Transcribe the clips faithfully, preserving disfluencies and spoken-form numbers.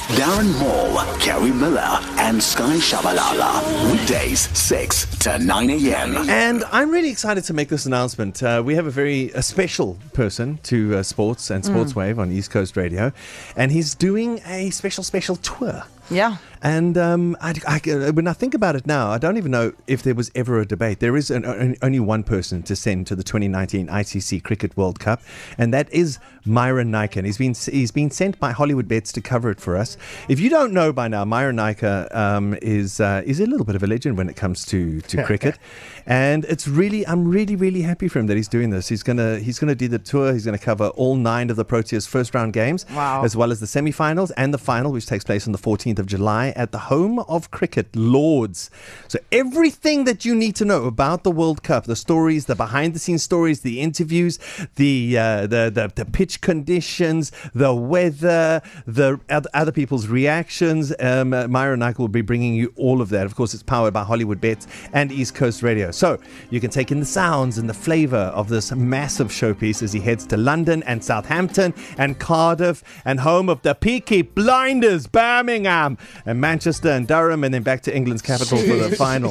Darren Moore, Kerry Miller, and Sky Shabalala. Weekdays, six to nine a.m. And I'm really excited to make this announcement. Uh, we have a very a special person to uh, sports and Sports mm. Wave on East Coast Radio, and he's doing a special, special tour. Yeah. And um, I, I, when I think about it now, I don't even know if there was ever a debate. There is an, an, only one person to send to the twenty nineteen I C C Cricket World Cup, and that is Myron Nyker. He's been he's been sent by Hollywood Bets to cover it for us. If you don't know by now, Myron Nyker um, is uh, is a little bit of a legend when it comes to, to cricket, and it's really I'm really really happy for him that he's doing this. He's gonna he's gonna do the tour. He's gonna cover all nine of the Proteas first round games, wow. as well as the semi-finals and the final, which takes place on the fourteenth of July at the home of cricket, Lords. So everything that you need to know about the World Cup, the stories, the behind-the-scenes stories, the interviews, the uh, the, the the pitch conditions, the weather, the other people's reactions. Um, uh, Myron Nyker will be bringing you all of that. Of course, it's powered by Hollywood Bets and East Coast Radio. So you can take in the sounds and the flavor of this massive showpiece as he heads to London and Southampton and Cardiff and home of the Peaky Blinders, Birmingham and Manchester and Durham, and then back to England's capital for the final.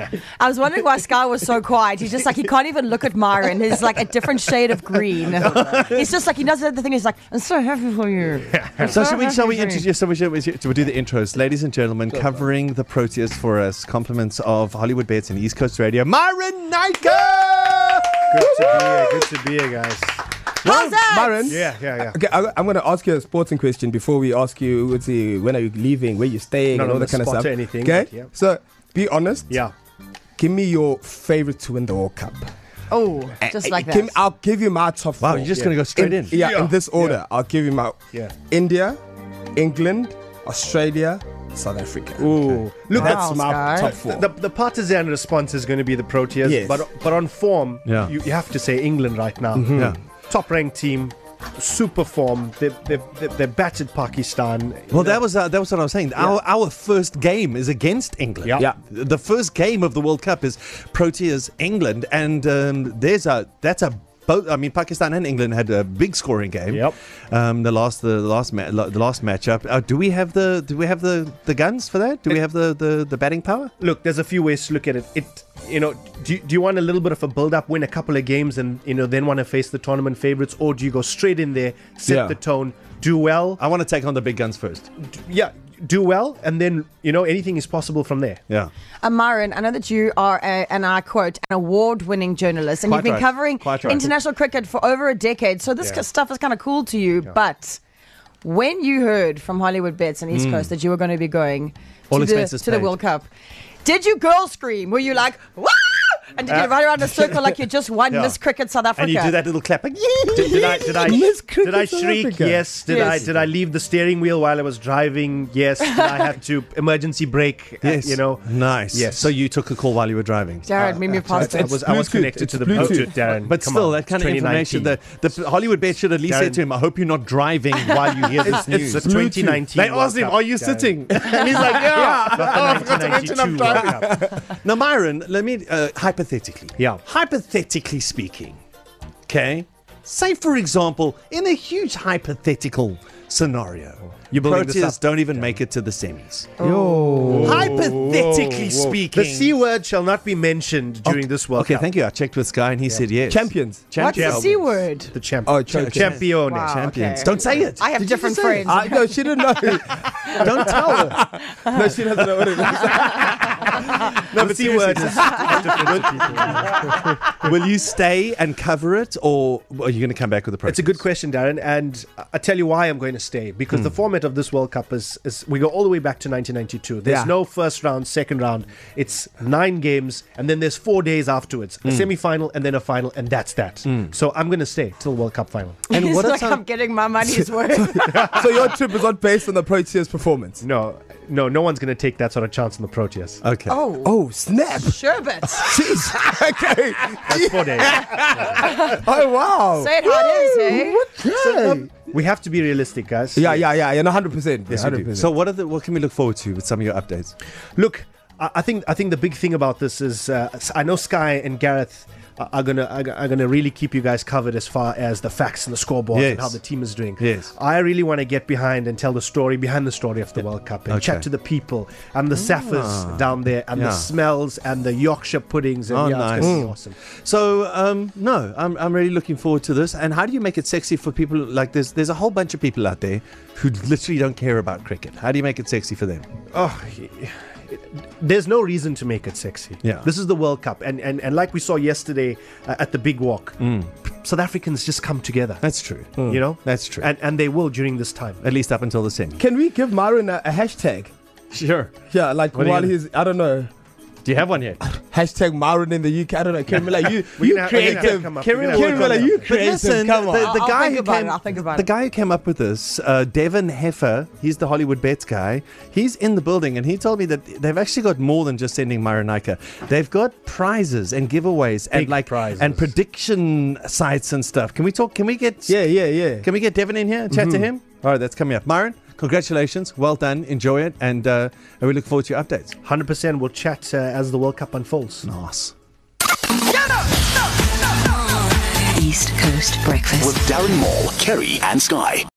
I was wondering why Sky was so quiet. He's just like, he can't even look at Myron. He's like a different shade of green. He's just like, he does the thing. He's like, I'm so happy for you. So shall we, shall we introduce, shall we, shall we, shall we do the intros? Ladies and gentlemen, covering the Proteas for us, compliments of Hollywood Bets and East Coast Radio, Myron Nyker! Good to be here, good to be here, guys. How's that? Myron? Yeah, yeah, yeah. Okay, I, I'm going to ask you a sporting question before we ask you, let's see, when are you leaving, where you're staying, Not and all on that the kind of spot stuff. or anything, Okay, but yeah. So be honest. Yeah. Give me your favorite to win the World Cup. Oh, just Uh, like give me- that. I'll give you my top four. Wow, you're just Yeah. going to go straight in. Yeah, Yeah. in this order. Yeah. I'll give you my Yeah. India, England, Australia, South Africa. Ooh. Look, That's Wow, my Sky. top four. the, the partisan response is going to be the Proteas, Yes. but but on form, Yeah. you, you have to say England right now. Yeah. Top ranked team, super form. They they they, they battered Pakistan. Well, that was uh, that was what I was saying. Our our first game is against England. Yeah. Yeah. The first game of the World Cup is Proteas England, and um, there's a that's a both. I mean, Pakistan and England had a big scoring game. Yep. Um, the last the last ma- the last matchup. Uh, do we have the do we have the, the guns for that? Do we have the, the, the batting power? Look, there's a few ways to look at it. It, you know, do you, do you want a little bit of a build-up, win a couple of games, and you know then want to face the tournament favorites, or do you go straight in there, set Yeah. the tone, do well? I want to take on the big guns first. Yeah, do well, and then you know anything is possible from there. Yeah. Uh, Myron, I know that you are, a, and I quote, an award-winning journalist, and Quite you've been right. covering Quite right. international cricket for over a decade, so this Yeah. stuff is kind of cool to you, but when you heard from Hollywood Bets and East Coast that you were going to be going All to, the, expenses to the paid. World Cup, did you girl scream? Were you like, wah! And did you run around in a circle like you just won Yeah. Miss Cricket South Africa? And you do that little clap. Like, Did, did I did I Miss Cricket did I South shriek? Africa. Yes. Did Yes. I did I leave the steering wheel while I was driving? Yes. Did I have to emergency brake? uh, Yes. you know. Nice. Yes. So you took a call while you were driving. Jared, made me I, positive. was I was Bluetooth. connected It's to the Bluetooth. Bluetooth, Darren. But Come still, on, that kind it's of information, the, twenty nineteen. the Hollywood Bet should at least say Darren- to him, I hope you're not driving while you hear this news. It's the twenty nineteen. They asked him, World are you Cup, Darren. sitting? And he's like, yeah. Not the Oh, I forgot to mention I'm nineteen ninety-two driving. World Cup. Now, Myron, let me, uh, hypothetically. Yeah. Hypothetically speaking, okay? Say, for example, in a huge hypothetical scenario, You're building this Proteas up. don't even make it to the semis. Yo. Hypothetically speaking. The C word shall not be mentioned during this World Okay, Cup. tend you. I checked with Sky and he said yes. Champions. What's the Champions. C word? The champ. Oh, champions. Champione. Wow. Champions. Okay. Don't say it. I have Did you different just say it? friends. I, no, she didn't know. Don't tell her. No, she doesn't know what it is. No, the C word is different to people. Will you stay and cover it, or are you going to come back with the Proteas? It's a good question, Darren, and I tell you why I'm going to stay. Because the format of this World Cup is, is we go all the way back to nineteen ninety-two. There's Yeah. no first round, second round. It's nine games, and then there's four days afterwards. A semi-final, and then a final, and that's that. So I'm going to stay till World Cup final. And It's what are like some- I'm getting my money's worth. So your trip is not based on the Proteas' performance. No, no, no one's going to take that sort of chance on the Proteas. Okay. Oh, Oh, snap. sherbet. Jeez. Okay. That's four days. Oh, wow. Say it how it is, hey? Okay. We have to be realistic, guys. Yeah, yeah, yeah, yeah, no, one hundred percent. Yes, Yeah, we do. one hundred percent. So what are the what can we look forward to with some of your updates? Look, I, I think I think the big thing about this is uh, I know Sky and Gareth are, are gonna are, are gonna really keep you guys covered as far as the facts and the scoreboard Yes. and how the team is doing. Yes. I really want to get behind and tell the story behind the story of the World Cup and Okay. chat to the people and the Saffers down there and Yeah. the smells and the Yorkshire puddings. And Oh, yeah, nice. it's gonna be awesome. So, um, no, I'm, I'm really looking forward to this. And how do you make it sexy for people? Like, there's there's a whole bunch of people out there who literally don't care about cricket. How do you make it sexy for them? Oh, there's no reason to make it sexy. Yeah. This is the World Cup. And, and, and like we saw yesterday uh, at the Big Walk, South Africans just come together. That's true. You know? That's true. And, and they will during this time. At least up until the semi. Can we give Myron a, a hashtag? Sure. Yeah, like What do you while gonna- he's, I don't know, Do you have one yet? hashtag Myron in the U K. I don't know. Can we like you, We're you gonna have- we're gonna have to creative? come up- Can we're we gonna have to can we come like up. you But creative? listen, Come on. the, the I'll- I'll guy think who about came, it, I'll think about the it. guy who came up with this, uh, Devon Heffer, he's the Hollywood Bets guy. He's in the building, and he told me that they've actually got more than just sending Maranaka. They've got prizes and giveaways and Big like prizes. and prediction sites and stuff. Can we talk? Can we get? Yeah, yeah, yeah. Can we get Devon in here and chat to him? All right, that's coming up. Myron, congratulations, well done, enjoy it, and uh, we look forward to your updates. one hundred percent we'll chat uh, as the World Cup unfolds. Nice. East Coast Breakfast. With Darren Moore, Kerry, and Sky.